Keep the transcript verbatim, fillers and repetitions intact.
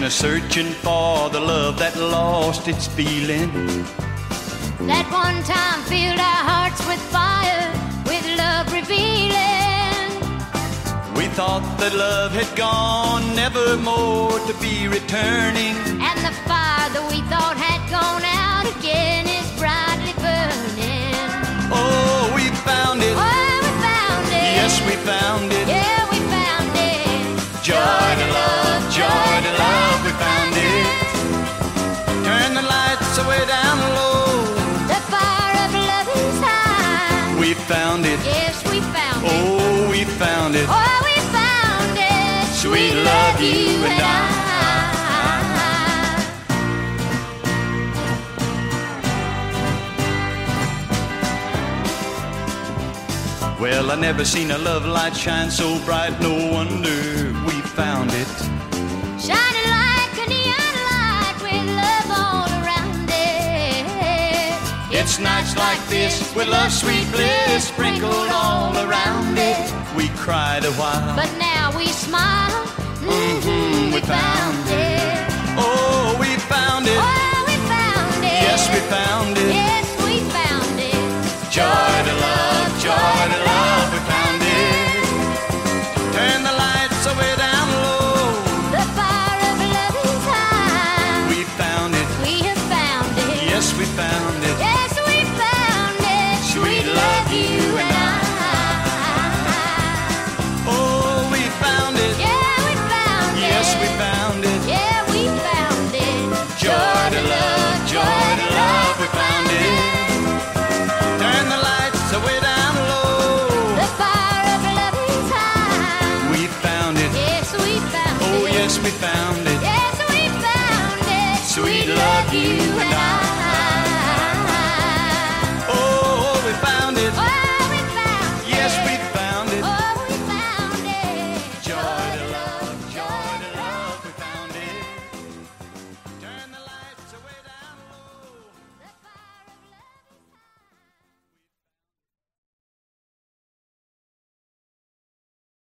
a searching for the love that lost its feeling. That one time filled our hearts with fire, with love revealing. We thought that love had gone, never more to be returning. And the fire that we thought had gone out again is brightly burning. Oh, we found it. Oh, we found it. Yes, we found it. Yeah, we found it. Joy to love, joy to love, we found it. Turn the lights away down low. The fire of love is high. We found it. Yes, we found it. Oh, we found it. Oh, we found it. Sweet love, you and I. Well, I never seen a love light shine so bright, no wonder we found it. Shining like a neon light with love all around it. It's nights like this with love's sweet bliss sprinkled all around it. We cried a while, But now we smile. mm-hmm, we found it. Oh, we found it. Oh, we found it. Yes, we found it. Yes, we found it. Joy to love, joy to love, we found it. Turn the lights away down low. The fire of love is high. We found it. We have found it. Yes, we found it. Yes, we found it. Sweet love, you and I. Oh, we found it. Yeah, we found it. Yes, we found it. Yeah, we found it. Joy to love, joy to love, we found it. Turn the lights away down low. The fire of love is high. We found it. Yes, we found Oh, it. yes, we found it. Yes, we found it. Sweet love, you